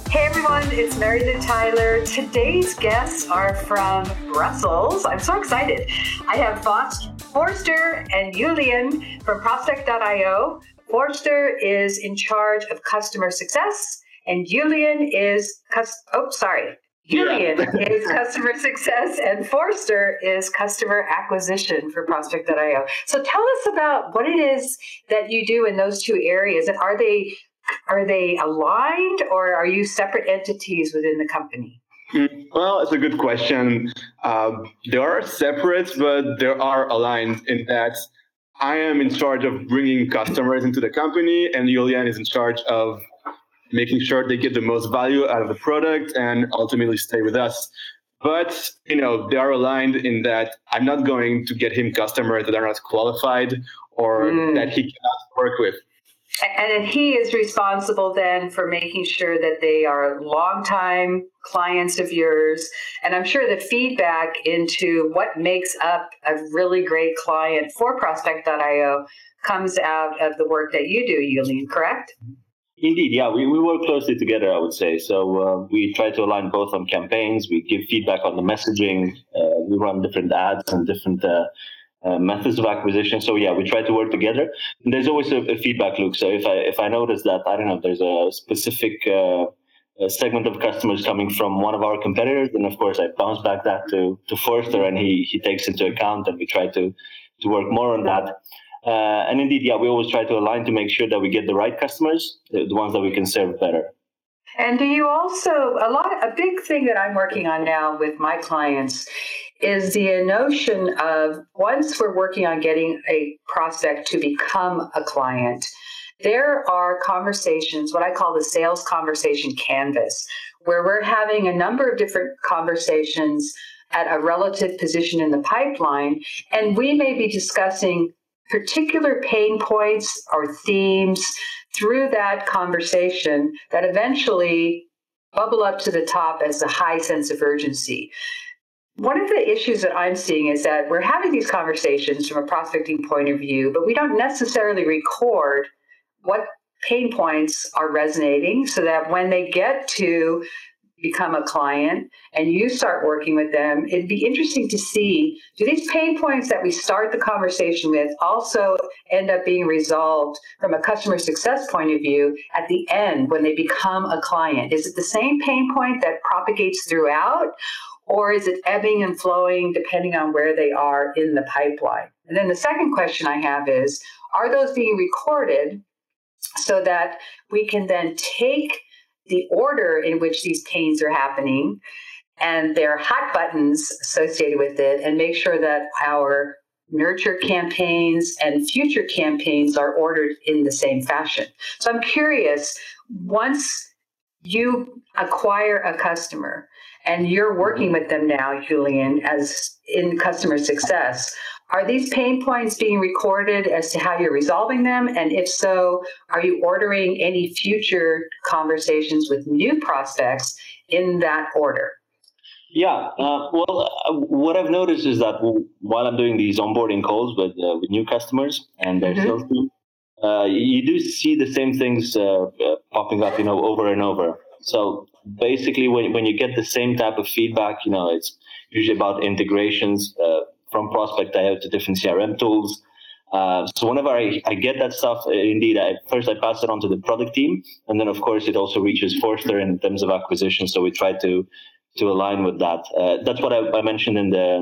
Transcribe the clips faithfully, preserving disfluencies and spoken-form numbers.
Hey everyone, it's Mary Lou Tyler. Today's guests are from Brussels. I'm so excited. I have Forster and Julian from Prospect dot io. Forster is in charge of customer success, and Julian is, cus- oh, sorry. Julian yeah. is customer success, and Forster is customer acquisition for Prospect dot io. So tell us about what it is that you do in those two areas, and are they Are they aligned, or are you separate entities within the company? Well, it's a good question. Uh, they are separate, but they are aligned in that I am in charge of bringing customers into the company, and Julian is in charge of making sure they get the most value out of the product and ultimately stay with us. But, you know, they are aligned in that I'm not going to get him customers that are not qualified or mm. that he cannot work with. And then he is responsible then for making sure that they are longtime clients of yours. And I'm sure the feedback into what makes up a really great client for Prospect dot io comes out of the work that you do, Julian, correct? Indeed, yeah. We, we work closely together, I would say. So uh, we try to align both on campaigns. We give feedback on the messaging. Uh, we run different ads and different uh, Uh, methods of acquisition. So yeah, we try to work together. And there's always a, a feedback loop. So if I if I notice that, I don't know, there's a specific uh, a segment of customers coming from one of our competitors, then of course I bounce back that to to Forster, and he he takes into account, and we try to to work more on that. Uh, and indeed, yeah, we always try to align to make sure that we get the right customers, the, the ones that we can serve better. And do you also, a lot, a big thing that I'm working on now with my clients is the notion of once we're working on getting a prospect to become a client, there are conversations, what I call the sales conversation canvas, where we're having a number of different conversations at a relative position in the pipeline, and we may be discussing particular pain points or themes through that conversation that eventually bubble up to the top as a high sense of urgency. One of the issues that I'm seeing is that we're having these conversations from a prospecting point of view, but we don't necessarily record what pain points are resonating so that when they get to become a client and you start working with them, it'd be interesting to see, do these pain points that we start the conversation with also end up being resolved from a customer success point of view at the end when they become a client? Is it the same pain point that propagates throughout? Or is it ebbing and flowing depending on where they are in the pipeline? And then the second question I have is, are those being recorded so that we can then take the order in which these pains are happening and their hot buttons associated with it and make sure that our nurture campaigns and future campaigns are ordered in the same fashion? So I'm curious, once you acquire a customer, and you're working with them now, Julian, as in customer success, are these pain points being recorded as to how you're resolving them? And if so, are you ordering any future conversations with new prospects in that order? Yeah, uh, well, uh, what I've noticed is that while I'm doing these onboarding calls with uh, with new customers and their mm-hmm. sales team, uh, you do see the same things uh, uh, popping up, you know, over and over. So basically, when when you get the same type of feedback, you know, it's usually about integrations uh, from Prospect dot io to different C R M tools. Uh, so whenever I, I get that stuff, indeed, I, first I pass it on to the product team, and then of course it also reaches Forster in terms of acquisition. So we try to to align with that. Uh, that's what I, I mentioned in the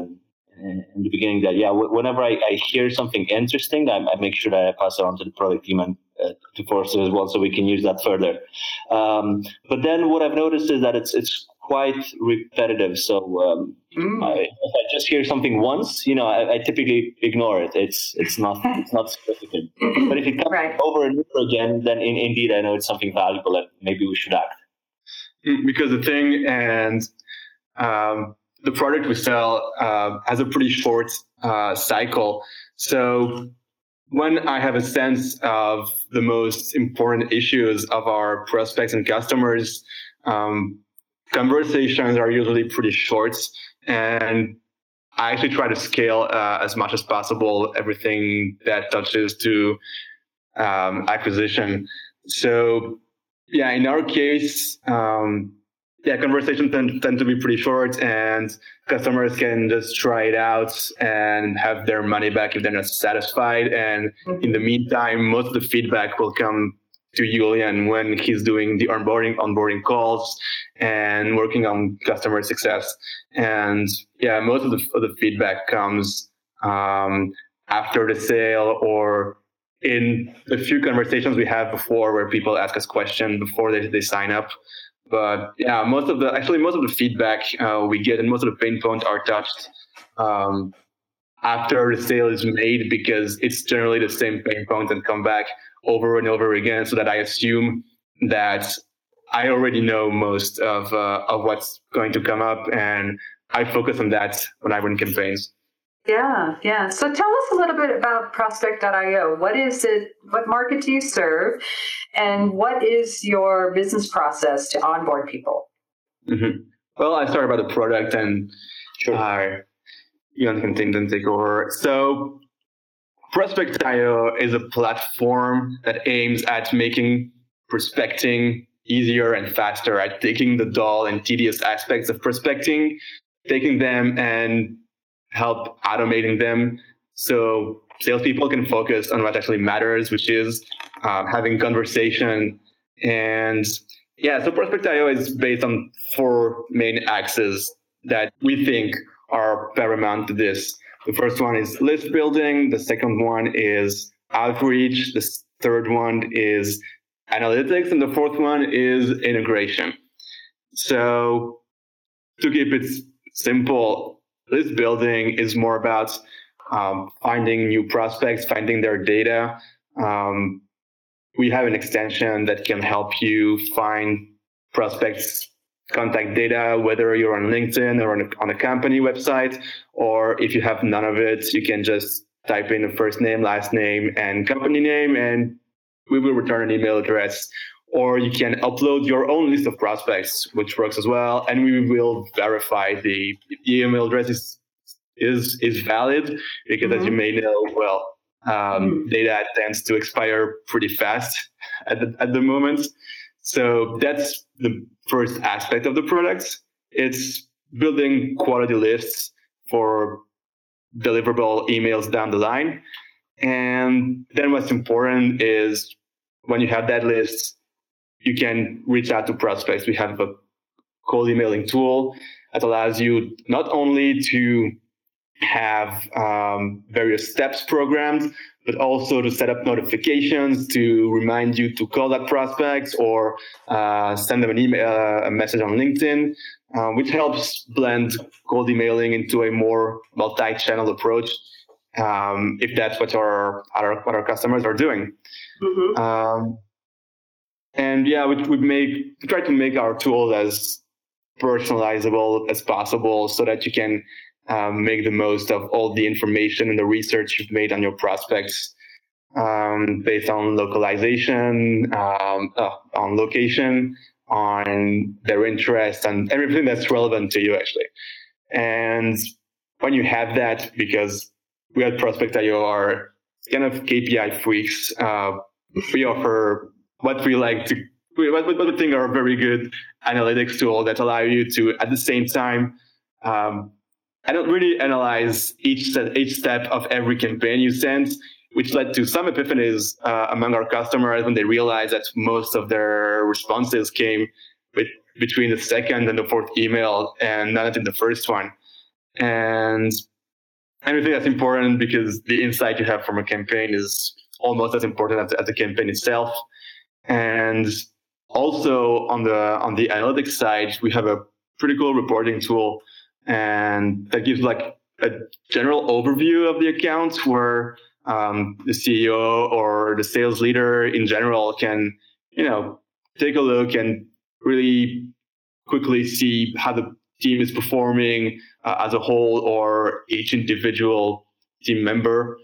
in the beginning. That yeah, whenever I, I hear something interesting, I, I make sure that I pass it on to the product team and uh, to Forster as well, so we can use that further. Um, but then what I've noticed is that it's it's quite repetitive. So um, mm. I, if I just hear something once, you know, I, I typically ignore it. It's it's not it's not significant. But if it comes right. over and over again, then in, indeed I know it's something valuable and maybe we should act. Because the thing and um, the product we sell uh, has a pretty short uh, cycle. So when I have a sense of the most important issues of our prospects and customers, um, conversations are usually pretty short, and I actually try to scale uh, as much as possible everything that touches to um, acquisition. So Yeah, in our case, um, yeah, conversations tend, tend to be pretty short, and customers can just try it out and have their money back if they're not satisfied. And in the meantime, most of the feedback will come to Julian when he's doing the onboarding onboarding calls and working on customer success. And yeah, most of the, of the feedback comes um, after the sale or in the few conversations we have before where people ask us questions before they, they sign up. But yeah, most of the actually most of the feedback uh, we get and most of the pain points are touched um, after the sale is made, because it's generally the same pain points that come back over and over again. So that I assume that I already know most of uh, of what's going to come up, and I focus on that when I run campaigns. Yeah, yeah. So tell us a little bit about Prospect dot io. What is it? What market do you serve? And what is your business process to onboard people? Mm-hmm. Well, I started about the product, and sure. uh, Ian can think then take over. So Prospect dot io is a platform that aims at making prospecting easier and faster, at taking the dull and tedious aspects of prospecting, taking them and help automating them so salespeople can focus on what actually matters, which is uh, having conversation. And yeah, so Prospect dot io is based on four main axes that we think are paramount to this. The first one is list building. The second one is outreach. The third one is analytics. And the fourth one is integration. So to keep it simple, list building is more about um, finding new prospects, finding their data. Um, we have an extension that can help you find prospects' contact data, whether you're on LinkedIn or on a, on a company website, or if you have none of it, you can just type in the first name, last name, and company name, and we will return an email address. Or you can upload your own list of prospects, which works as well, and we will verify the, the email address is is, is valid, because mm-hmm. as you may know, well, um, mm-hmm. data tends to expire pretty fast at the, at the moment. So that's the first aspect of the product. It's building quality lists for deliverable emails down the line. And then what's important is when you have that list, you can reach out to prospects. We have a cold emailing tool that allows you not only to have um, various steps programmed, but also to set up notifications to remind you to call that prospect or uh, send them an email, uh, a message on LinkedIn, uh, which helps blend cold emailing into a more multi-channel approach, um, if that's what our, our what our customers are doing. Mm-hmm. Um, and yeah, we we make we try to make our tools as personalizable as possible, so that you can Um, make the most of all the information and the research you've made on your prospects, um, based on localization, um, uh, on location, on their interest, and everything that's relevant to you, actually. And when you have that, because we at Prospect dot io are kind of K P I freaks, uh, we offer what we like to, what, what we think are very good analytics tools that allow you to, at the same time, um, I don't really analyze each step, each step of every campaign you send, which led to some epiphanies uh, among our customers when they realized that most of their responses came with, between the second and the fourth email and not in the first one. And I think that's important because the insight you have from a campaign is almost as important as, as the campaign itself. And also on the on the analytics side, we have a pretty cool reporting tool, and that gives like a general overview of the accounts where um, the C E O or the sales leader in general can, you know, take a look and really quickly see how the team is performing uh, as a whole or each individual team member.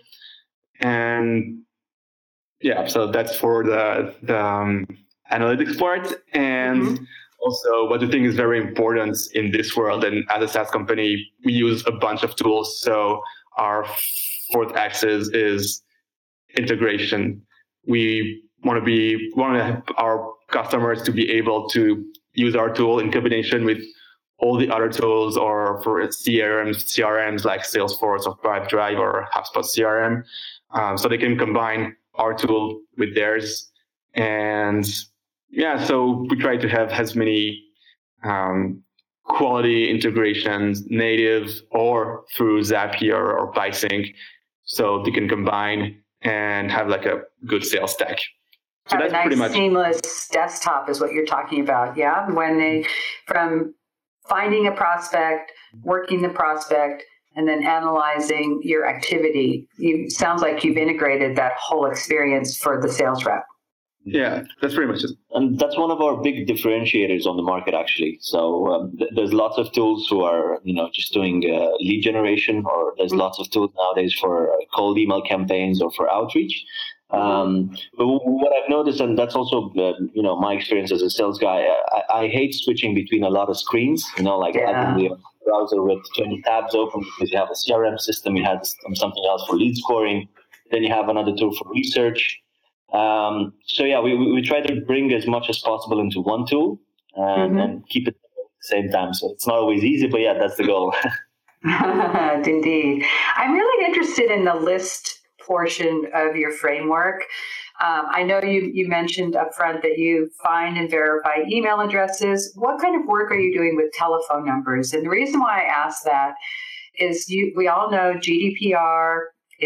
And yeah, so that's for the, the um, analytics part. And mm-hmm. Also, what I think is very important in this world, and as a SaaS company, we use a bunch of tools. So our fourth axis is integration. We want to be want to have our customers to be able to use our tool in combination with all the other tools, or for C R Ms, C R Ms like Salesforce or Pipedrive or HubSpot C R M. Um, so they can combine our tool with theirs. And yeah, so we try to have as many um, quality integrations, native or through Zapier or PySync, so they can combine and have like a good sales stack. So have that's a nice pretty much seamless desktop is what you're talking about. Yeah. When they, from finding a prospect, working the prospect, and then analyzing your activity, you sounds like you've integrated that whole experience for the sales rep. Yeah, that's pretty much it. And that's one of our big differentiators on the market, actually. So um, th- there's lots of tools who are, you know, just doing uh, lead generation, or there's mm-hmm. lots of tools nowadays for cold email campaigns or for outreach. Um, but what I've noticed, and that's also, uh, you know, my experience as a sales guy, I, I hate switching between a lot of screens, you know, like yeah. having the browser with twenty tabs open because you have a C R M system, you have something else for lead scoring, then you have another tool for research. Um, so yeah, we, we try to bring as much as possible into one tool and, mm-hmm. and keep it at the same time. So it's not always easy, but yeah, that's the goal. Indeed. I'm really interested in the list portion of your framework. Um, I know you, you mentioned up front that you find and verify email addresses. What kind of work are you doing with telephone numbers? And the reason why I ask that is you, we all know G D P R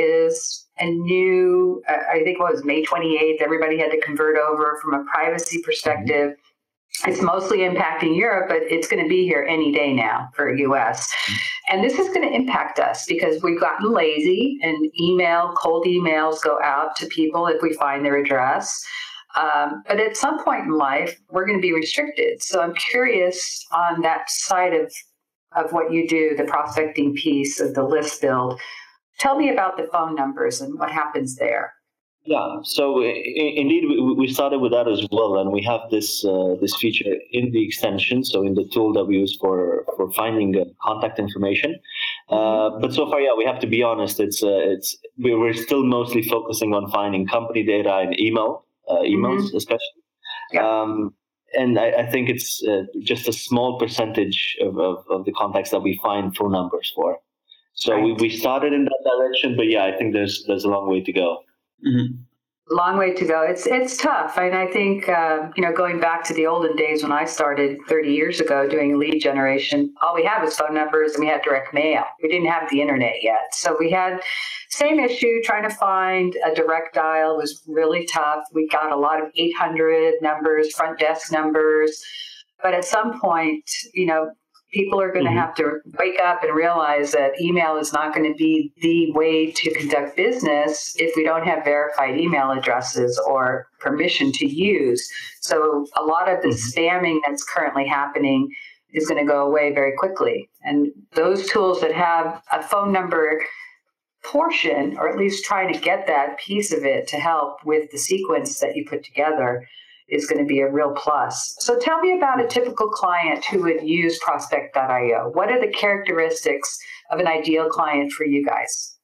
is a new, uh, I think it was May twenty-eighth, everybody had to convert over from a privacy perspective. Mm-hmm. It's mostly impacting Europe, but it's going to be here any day now for U S. And this is going to impact us because we've gotten lazy, and email, cold emails go out to people if we find their address. Um, but at some point in life, we're going to be restricted. So I'm curious on that side of, of what you do, the prospecting piece of the list build. Tell me about the phone numbers and what happens there. Yeah, so I- indeed, we, we started with that as well, and we have this uh, this feature in the extension, so in the tool that we use for for finding uh, contact information. Uh, but so far, yeah, we have to be honest. It's uh, it's we- we're still mostly focusing on finding company data and email uh, emails, mm-hmm. especially. Yeah. Um, and I, I think it's uh, just a small percentage of, of, of the contacts that we find phone numbers for. So right. we, we started in that direction, but yeah, I think there's there's a long way to go. Mm-hmm. Long way to go. It's it's tough, and I think uh, you know, going back to the olden days when I started thirty years ago doing lead generation, all we had was phone numbers and we had direct mail. We didn't have the internet yet, so we had same issue. Trying to find a direct dial was really tough. We got a lot of eight hundred numbers, front desk numbers, but at some point, you know, people are going to mm-hmm. have to wake up and realize that email is not going to be the way to conduct business if we don't have verified email addresses or permission to use. So a lot of the mm-hmm. spamming that's currently happening is going to go away very quickly. And those tools that have a phone number portion, or at least trying to get that piece of it to help with the sequence that you put together, is going to be a real plus. So tell me about a typical client who would use prospect dot io. What are the characteristics of an ideal client for you guys?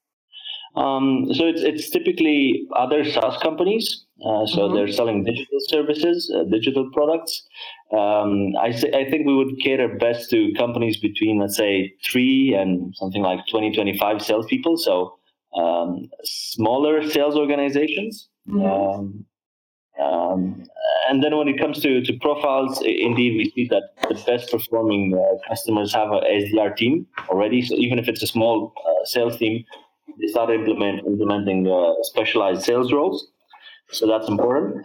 Um, so it's it's typically other SaaS companies. Uh, so mm-hmm. they're selling digital services, uh, digital products. Um, I, say, I think we would cater best to companies between, let's say, three and something like twenty, twenty-five salespeople. So um, smaller sales organizations. Mm-hmm. Um, Um, and then when it comes to, to profiles, indeed, we see that the best performing uh, customers have a S D R team already. So even if it's a small uh, sales team, they start implement, implementing uh, specialized sales roles. So that's important.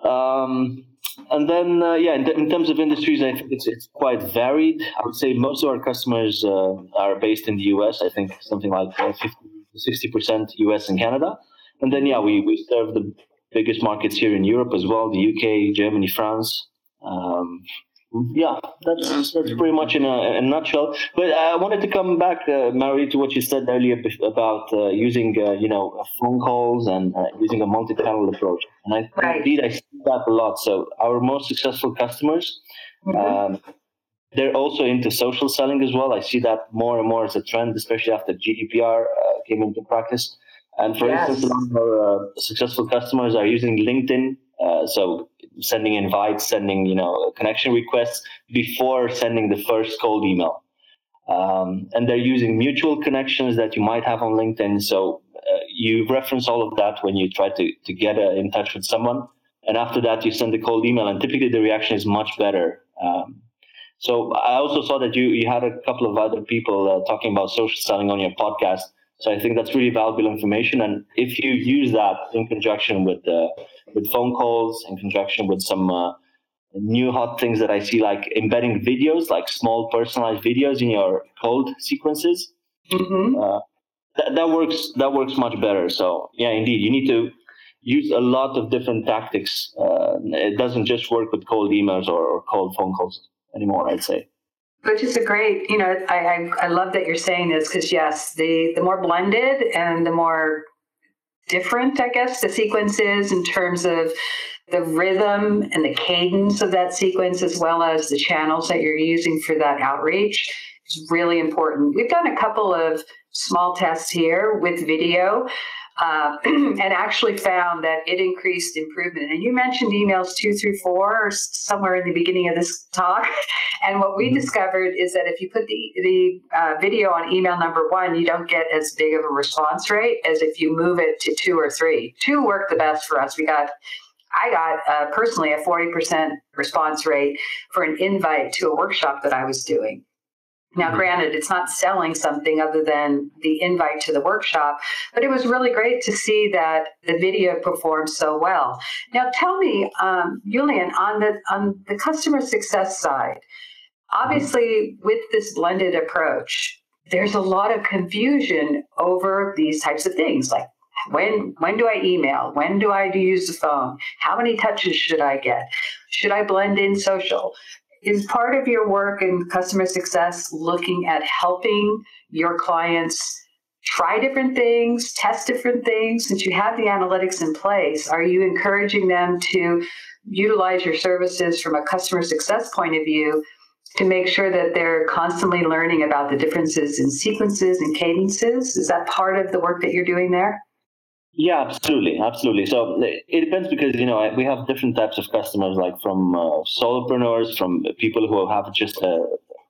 Um, and then, uh, yeah, in, in terms of industries, I think it's, it's quite varied. I would say most of our customers uh, are based in the U S. I think something like fifty to sixty percent U S and Canada. And then, yeah, we, we serve the biggest markets here in Europe as well, the U K, Germany, France. Um, yeah, that's that's pretty much in a, in a nutshell. But I wanted to come back, uh, Mary, to what you said earlier about uh, using, uh, you know, phone calls and uh, using a multi-channel approach. And I right. indeed I see that a lot. So our most successful customers, mm-hmm. um, they're also into social selling as well. I see that more and more as a trend, especially after G D P R uh, came into practice. And for yes. instance, a lot of our uh, successful customers are using LinkedIn Uh, so sending invites, sending, you know, connection requests before sending the first cold email. Um, and they're using mutual connections that you might have on LinkedIn. So uh, you reference all of that when you try to, to get uh, in touch with someone. And after that, you send the cold email, and typically the reaction is much better. Um, so I also saw that you, you had a couple of other people uh, talking about social selling on your podcast. So I think that's really valuable information. And if you use that in conjunction with uh, with phone calls, in conjunction with some uh, new hot things that I see, like embedding videos, like small personalized videos in your cold sequences, mm-hmm. uh, that, that works. That works much better. So yeah, indeed, you need to use a lot of different tactics. Uh, it doesn't just work with cold emails or, or cold phone calls anymore, I'd say. Which is a great, you know, I I, I love that you're saying this, because yes, the, the more blended and the more different, I guess, the sequence is in terms of the rhythm and the cadence of that sequence, as well as the channels that you're using for that outreach, is really important. We've done a couple of small tests here with video. Uh, and actually found that it increased improvement. And you mentioned emails two through four, or somewhere in the beginning of this talk. And what we discovered is that if you put the, the uh, video on email number one, you don't get as big of a response rate as if you move it to two or three. Two worked the best for us. We got, I got uh, personally a forty percent response rate for an invite to a workshop that I was doing. Now, granted, it's not selling something other than the invite to the workshop, but it was really great to see that the video performed so well. Now, tell me, um, Julian, on the on the customer success side, obviously with this blended approach, there's a lot of confusion over these types of things, like when when do I email? When do I use the phone? How many touches should I get? Should I blend in social? Is part of your work in customer success looking at helping your clients try different things, test different things? Since you have the analytics in place, are you encouraging them to utilize your services from a customer success point of view to make sure that they're constantly learning about the differences in sequences and cadences? Is that part of the work that you're doing there? Yeah, absolutely, absolutely. So it depends, because, you know, we have different types of customers, like from uh, solopreneurs, from people who have just a,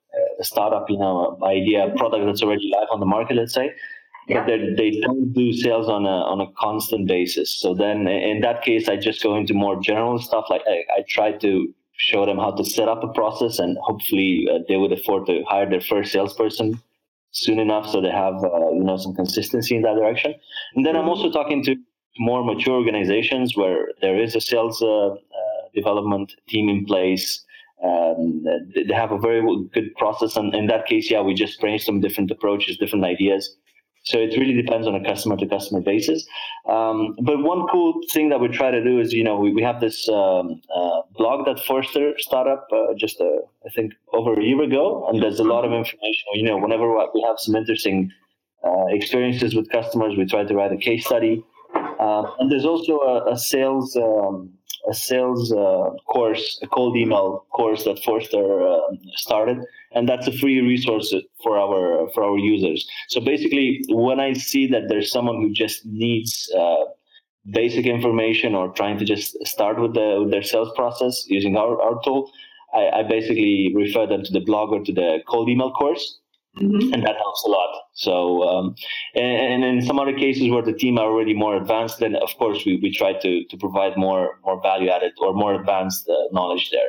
a startup, you know, idea, a product that's already live on the market, let's say, yeah. But they don't do sales on a on a constant basis. So then, in that case, I just go into more general stuff. Like I, I try to show them how to set up a process, and hopefully uh, they would afford to hire their first salesperson soon enough, so they have uh, you know some consistency in that direction. And then I'm also talking to more mature organizations where there is a sales uh, uh, development team in place. Um, they have a very good process, and in that case, yeah, we just brainstorm different approaches, different ideas. So it really depends on a customer to customer basis. Um, but one cool thing that we try to do is, you know, we, we have this um, uh, blog that Forrester started up uh, just, uh, I think, over a year ago. And there's a lot of information. You know, whenever we have some interesting uh, experiences with customers, we try to write a case study. Uh, and there's also a, a sales um, a sales uh, course, a cold email course that Forrester uh, started. And that's a free resource for our for our users. So basically, when I see that there's someone who just needs uh, basic information, or trying to just start with, the, with their sales process using our, our tool, I, I basically refer them to the blog or to the cold email course, mm-hmm. and that helps a lot. So, um, and, and in some other cases where the team are already more advanced, then of course we, we try to to provide more more value added or more advanced uh, knowledge there.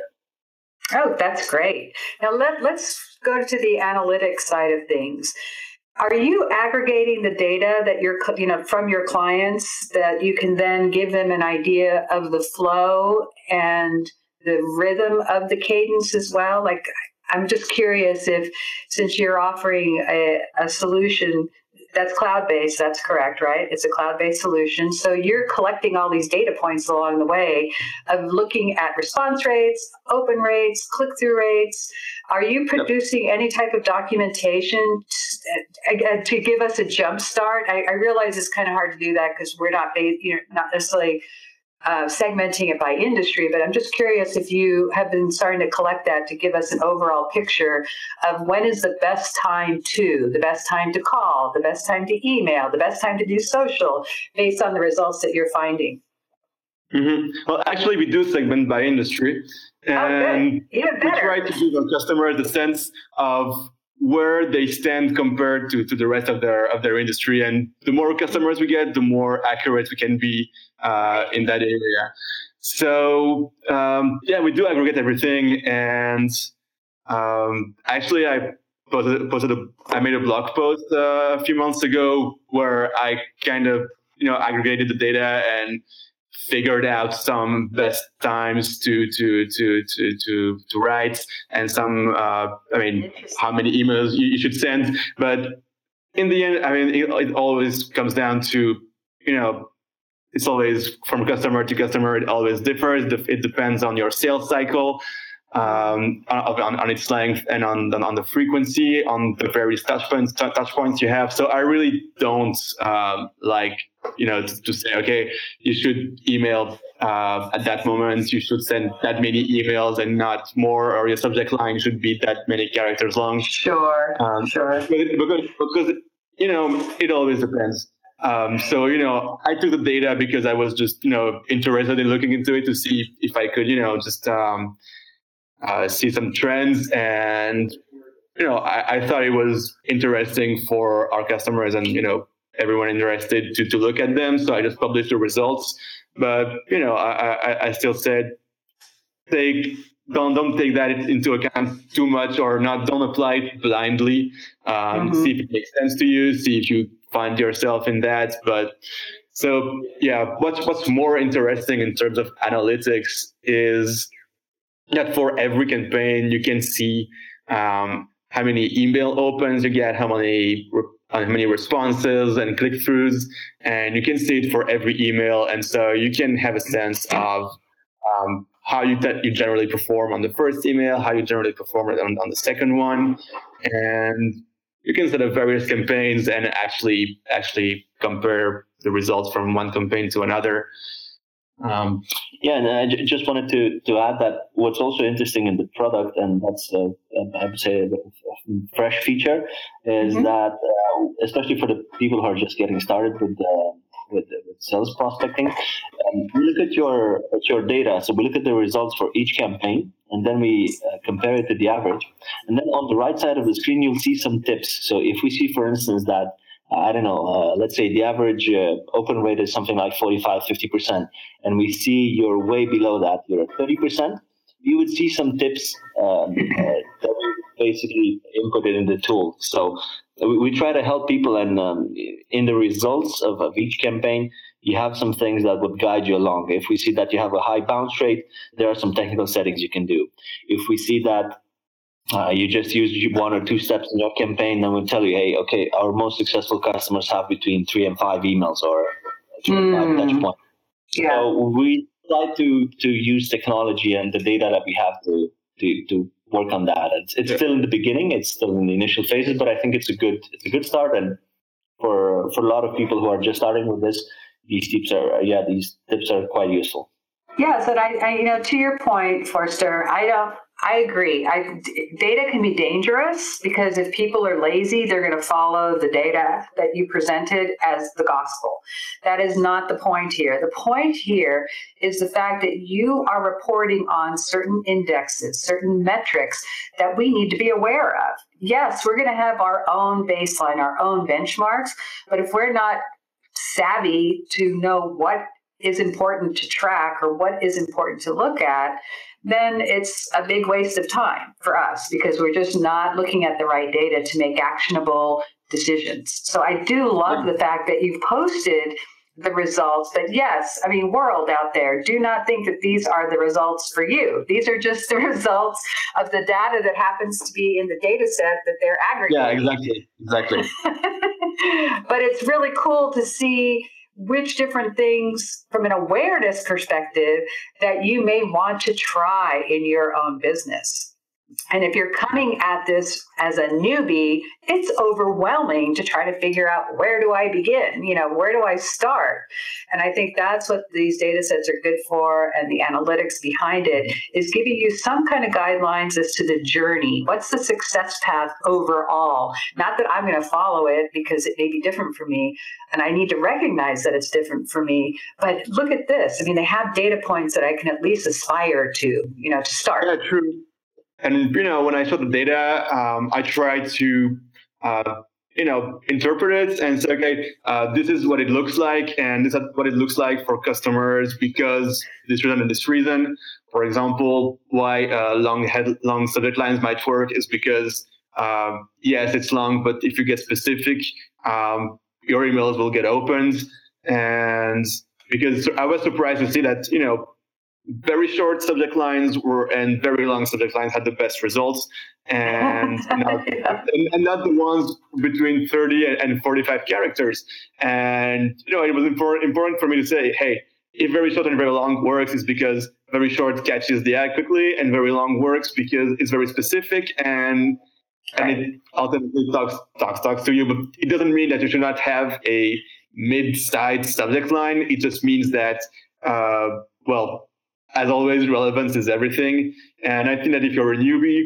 Oh, that's great. Now let, let's go to the analytics side of things. Are you aggregating the data that you're, you know, from your clients that you can then give them an idea of the flow and the rhythm of the cadence as well? Like, I'm just curious if, since you're offering a, a solution that's cloud-based, that's correct, right? It's a cloud-based solution. So you're collecting all these data points along the way of looking at response rates, open rates, click-through rates. Are you producing any type of documentation to, to give us a jump start? I, I realize it's kind of hard to do that because we're not, you know, not necessarily Uh, segmenting it by industry, but I'm just curious if you have been starting to collect that to give us an overall picture of when is the best time to, the best time to call, the best time to email, the best time to do social, based on the results that you're finding. Mm-hmm. Well, actually, we do segment by industry, and oh, even better. We try to give our customers a sense of where they stand compared to, to the rest of their of their industry. And the more customers we get, the more accurate we can be uh, in that area. So um, yeah, we do aggregate everything. And um, actually, I posted, posted a, I made a blog post uh, a few months ago where I kind of you know aggregated the data and figured out some best times to to to to to, to write and some uh, I mean how many emails you, you should send. But in the end, I mean it, it always comes down to you know it's always from customer to customer. It always differs. It depends on your sales cycle, um, on, on its length, and on on the frequency, on the various touch points touch points you have. So I really don't um, like. You know, to, to say, okay, you should email uh, at that moment, you should send that many emails and not more, or your subject line should be that many characters long. Sure, um, sure. Because, because, you know, it always depends. Um, so, you know, I took the data because I was just, you know, interested in looking into it to see if I could, you know, just um, uh, see some trends. And, you know, I, I thought it was interesting for our customers and, you know, everyone interested to, to look at them. So I just published the results. But, you know, I, I, I still said, take, don't, don't take that into account too much or not, don't apply it blindly. Um, mm-hmm. See if it makes sense to you, see if you find yourself in that. But so, yeah, what's, what's more interesting in terms of analytics is that for every campaign, you can see um, how many email opens you get, how many how many responses and click-throughs, and you can see it for every email. And so you can have a sense of um, how you te- you generally perform on the first email, how you generally perform on, on the second one. And you can set up various campaigns and actually actually compare the results from one campaign to another. Um, yeah, and I j- just wanted to, to add that what's also interesting in the product, and that's uh, I would say a fresh feature, is mm-hmm. that uh, especially for the people who are just getting started with uh, with, with sales prospecting, um, we look at your at your data. So we look at the results for each campaign, and then we uh, compare it to the average. And then on the right side of the screen, you'll see some tips. So if we see, for instance, that I don't know, uh, let's say the average uh, open rate is something like forty-five, fifty percent, and we see you're way below that, you're at thirty percent, you would see some tips um, uh, that we basically inputted in the tool. So we, we try to help people, and um, in the results of, of each campaign, you have some things that would guide you along. If we see that you have a high bounce rate, there are some technical settings you can do. If we see that Uh, you just use one or two steps in your campaign, then we'll tell you, hey, okay, our most successful customers have between three and five emails or three mm. and five touch points. Yeah. So we try to to use technology and the data that we have to to, to work on that. It's, it's yeah. still in the beginning, it's still in the initial phases, but I think it's a good it's a good start. And for for a lot of people who are just starting with this, these tips are yeah these tips are quite useful. Yes, and I, I you know to your point, Forster, I don't. I agree. I, data can be dangerous because if people are lazy, they're going to follow the data that you presented as the gospel. That is not the point here. The point here is the fact that you are reporting on certain indexes, certain metrics that we need to be aware of. Yes, we're going to have our own baseline, our own benchmarks, but if we're not savvy to know what is important to track or what is important to look at, then it's a big waste of time for us because we're just not looking at the right data to make actionable decisions. So I do love the fact that you've posted the results, but yes, I mean, world out there, do not think that these are the results for you. These are just the results of the data that happens to be in the data set that they're aggregating. Yeah, exactly, exactly. But it's really cool to see which different things from an awareness perspective that you may want to try in your own business. And if you're coming at this as a newbie, it's overwhelming to try to figure out, where do I begin? You know, where do I start? And I think that's what these data sets are good for, and the analytics behind it is giving you some kind of guidelines as to the journey. What's the success path overall? Not that I'm going to follow it because it may be different for me, and I need to recognize that it's different for me. But look at this. I mean, they have data points that I can at least aspire to, you know, to start. Yeah, true. And, you know, when I saw the data, um, I tried to, uh, you know, interpret it and say, okay, uh, this is what it looks like, and this is what it looks like for customers because this reason and this reason. For example, why uh, long head, long subject lines might work is because, um, yes, it's long, but if you get specific, um, your emails will get opened. And because I was surprised to see that, you know, very short subject lines were and very long subject lines had the best results, and not, and, and not the ones between thirty and forty-five characters. And you know, it was important important for me to say, hey, if very short and very long works, is because very short catches the eye quickly, and very long works because it's very specific and and it ultimately talks talks talks to you. But it doesn't mean that you should not have a mid-sized subject line. It just means that uh, well. As always, relevance is everything, and I think that if you're a newbie,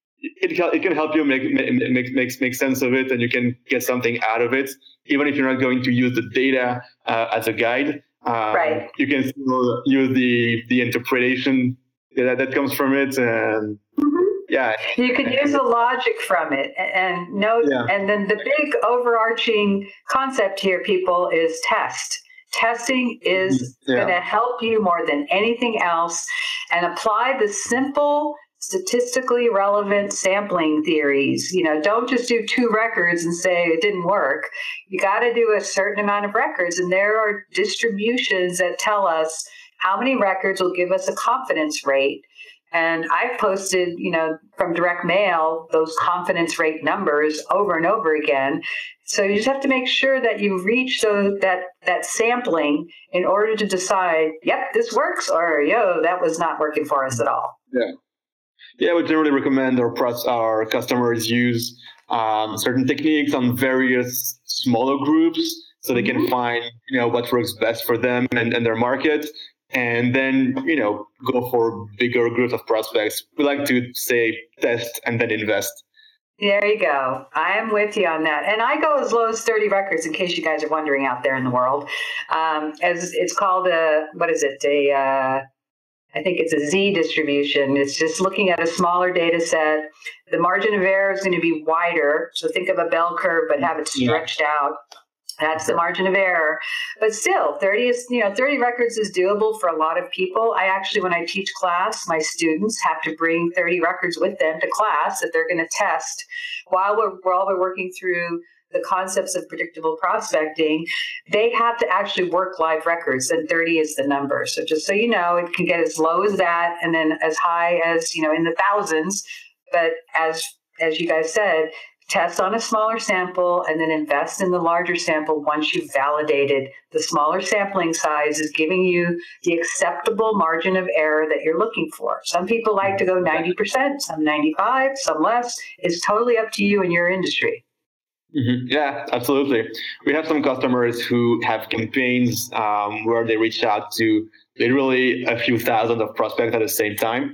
it can, it can help you make make make make sense of it, and you can get something out of it, even if you're not going to use the data uh, as a guide. Um, right. You can still use the the interpretation that that comes from it, and mm-hmm. yeah, you can use the logic from it, and know. Yeah. And then the big overarching concept here, people, is test. Testing is yeah. going to help you more than anything else, and apply the simple, statistically relevant sampling theories. You know, don't just do two records and say it didn't work. You got to do a certain amount of records, and there are distributions that tell us how many records will give us a confidence rate. And I've posted, you know, from direct mail, those confidence rate numbers over and over again. So you just have to make sure that you reach those, that, that sampling in order to decide, yep, this works, or, yo, that was not working for us at all. Yeah. Yeah, we generally recommend our, pros- our customers use um, certain techniques on various smaller groups so they can find, you know, what works best for them and, and their market. And then, you know, go for bigger groups of prospects. We like to say test and then invest. There you go. I am with you on that. And I go as low as thirty records, in case you guys are wondering out there in the world. Um, as it's called a, what is it? A, uh, I think it's a Z distribution. It's just looking at a smaller data set. The margin of error is going to be wider. So think of a bell curve, but have it stretched yeah. out. That's the margin of error. But still, thirty is, you know, thirty records is doable for a lot of people. I actually, when I teach class, my students have to bring thirty records with them to class that they're going to test while we're, while we're working through the concepts of predictable prospecting. They have to actually work live records, and thirty is the number. So just so you know, it can get as low as that and then as high as, you know, in the thousands. But as as you guys said, test on a smaller sample and then invest in the larger sample once you've validated the smaller sampling size is giving you the acceptable margin of error that you're looking for. Some people like to go ninety percent, some ninety-five, some less. It's totally up to you and your industry. Mm-hmm. Yeah, absolutely. We have some customers who have campaigns um, where they reach out to literally a few thousand of prospects at the same time.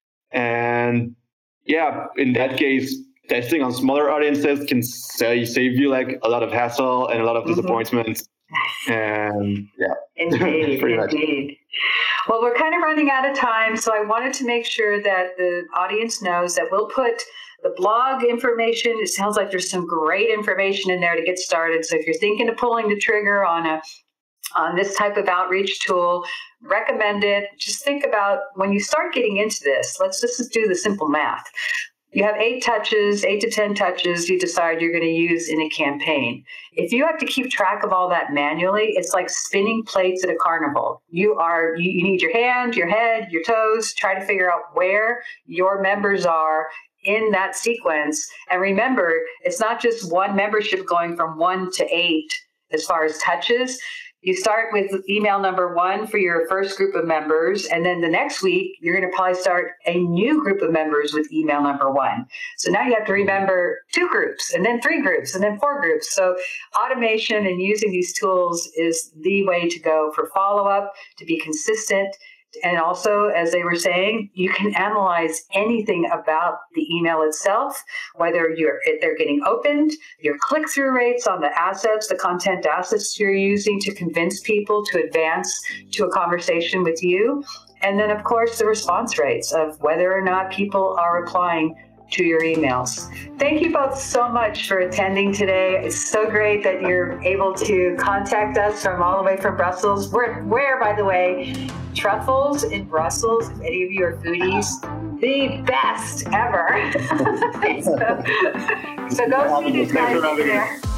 And yeah, in that case, testing on smaller audiences can say, save you like a lot of hassle and a lot of mm-hmm. disappointment. And yeah, indeed, pretty much. Indeed. Well, we're kind of running out of time, so I wanted to make sure that the audience knows that we'll put the blog information. It sounds like there's some great information in there to get started. So if you're thinking of pulling the trigger on a on this type of outreach tool, recommend it. Just think about when you start getting into this, let's just do the simple math. You have eight touches, eight to ten touches you decide you're going to use in a campaign. If you have to keep track of all that manually, it's like spinning plates at a carnival. You are you, you need your hand, your head, your toes, try to figure out where your members are in that sequence. And remember, it's not just one membership going from one to eight. as far as touches. You start with email number one for your first group of members, and then the next week, you're going to probably start a new group of members with email number one. So now you have to remember two groups, and then three groups, and then four groups. So automation and using these tools is the way to go for follow-up, to be consistent. And also, as they were saying, you can analyze anything about the email itself, whether you're they're getting opened, your click-through rates on the assets, the content assets you're using to convince people to advance to a conversation with you. And then, of course, the response rates of whether or not people are replying to your emails. Thank you both so much for attending today. It's so great that you're able to contact us from all the way from Brussels. We're where, by the way, truffles in Brussels, if any of you are foodies, the best ever. so, so go see these guys over there.